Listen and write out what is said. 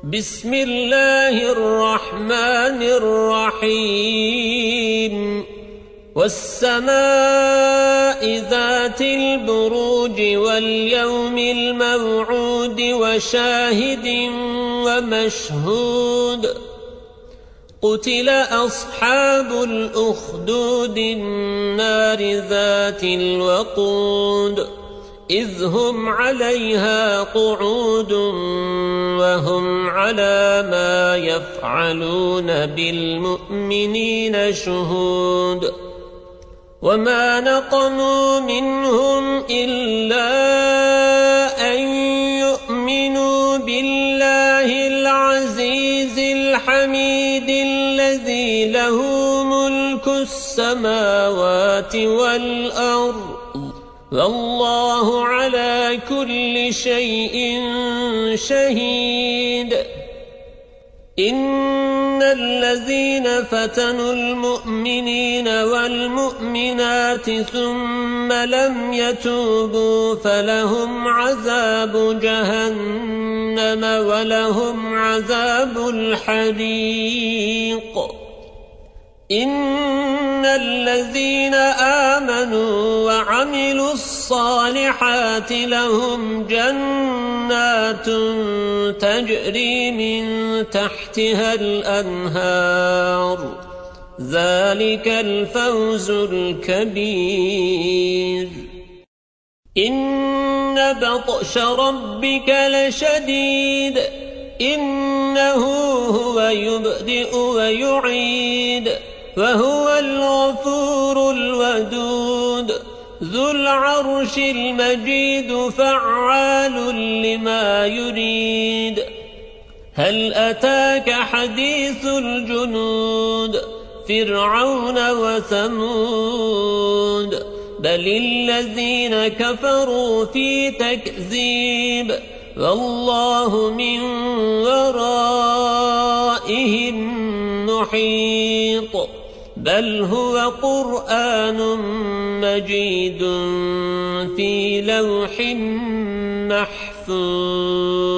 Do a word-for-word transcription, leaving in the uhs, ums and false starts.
بسم الله الرحمن الرحيم والسماء ذات البروج واليوم الموعود وشاهد ومشهود قتل أصحاب الأخدود النار ذات الوقود إذ هم عليها قعود وهم على ما يفعلون بالمؤمنين شهود وما نقموا منهم إلا أن يؤمنوا بالله العزيز الحميد الذي له ملك السماوات والأرض والله على كل شيء شهيد. إن الذين فتنوا المؤمنين والمؤمنات ثم لم يتوبوا فلهم عذاب جهنم ولهم عذاب الحريق. إن الذين آمنوا وعملوا الصالحات لهم جنات تجري من تحتها الأنهار ذلك الفوز الكبير. إن بطش ربك لشديد إنه هو يبدئ ويعيد وهو الغفور الودود ذو العرش المجيد فعال لما يريد. هل أتاك حديث الجنود فرعون وثمود بل الذين كفروا في تكذيب والله من ورائهم محيط بل هو قرآن مجيد في لوح محفوظ.